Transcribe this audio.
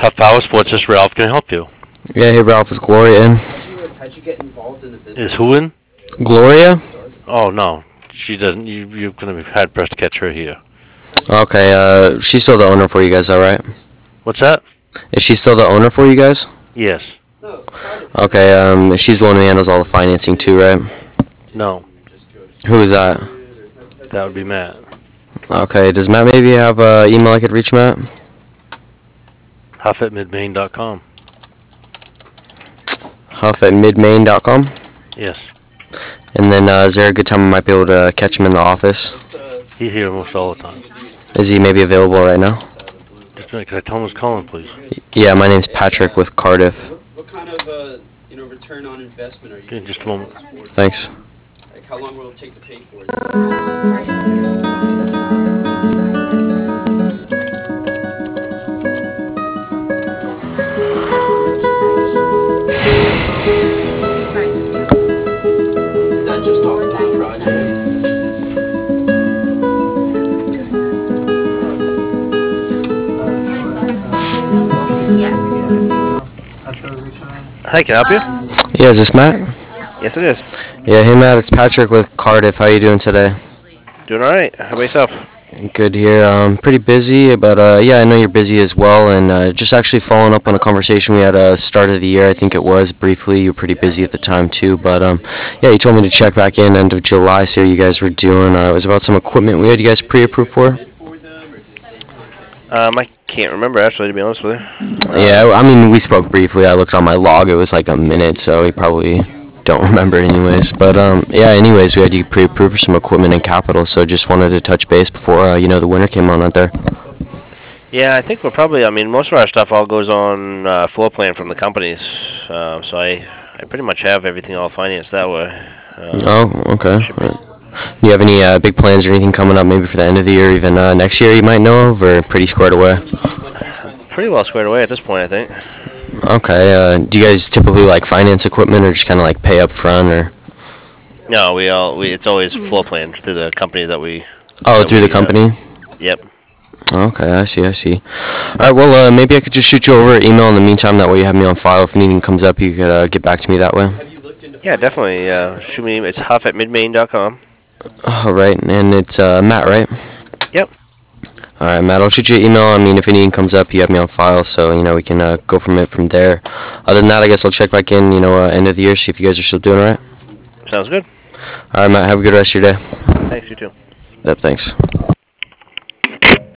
Tough Power Sports, this Ralph can I help you. Yeah, hey Ralph, is Gloria in? How'd you get involved in the business? Is who in? Gloria? Oh, no. She doesn't. You're going to be hard pressed to catch her here. Okay, she's still the owner for you guys, alright? What's that? Is she still the owner for you guys? Yes. Okay, she's the one who handles all the financing too, right? No. Who is that? That would be Matt. Okay, does Matt maybe have an email I could reach Matt? Huff@midmain.com. Huff@midmain.com? Yes. And then is there a good time I might be able to catch him in the office? He's here almost all the time. Is he maybe available right now? Just a minute, can I tell him who's calling, please? Yeah, my name's Patrick with Cardiff. What kind of return on investment are you Okay, just a moment. Thanks. Like, how long will it take to pay for it? Is that just off Dave Project? Hi, can I help you? Yeah, is this Matt? Yes, it is. Yeah, hey Matt, it's Patrick with Cardiff. How you doing today? Doing all right. How about yourself? Good here. Pretty busy, but yeah, I know you're busy as well. And just actually following up on a conversation we had start of the year, I think it was briefly. You were pretty busy at the time too, but yeah, you told me to check back in end of July, see how you guys were doing. It was about some equipment we had you guys pre-approved for. I can't remember actually, to be honest with you. Yeah, I mean, we spoke briefly. I looked on my log. It was like a minute, so we probably don't remember anyways. But yeah, anyways, we had you pre-approved for some equipment and capital, so just wanted to touch base before the winter came on out there. Yeah, I think we're probably. I mean, most of our stuff all goes on floor plan from the companies, so I pretty much have everything all financed that way. Oh, okay. Do you have any big plans or anything coming up, maybe for the end of the year, even next year you might know of, or pretty squared away? Pretty well squared away at this point, I think. Okay. Do you guys typically like finance equipment, or just kind of like pay up front, or? No, it's always floor plan through the company that we. Oh, through the company. Yep. Okay, I see. All right, well, maybe I could just shoot you over an email in the meantime. That way you have me on file. If anything comes up, you could get back to me that way. Yeah, definitely. Shoot me. It's huff@midmain.com. All right, and it's Matt, right? Yep. All right, Matt, I'll shoot you an email. I mean, if anything comes up, you have me on file, so, we can go from there. Other than that, I guess I'll check back in, end of the year, see if you guys are still doing all right. Sounds good. All right, Matt, have a good rest of your day. Thanks, you too. Yep, thanks.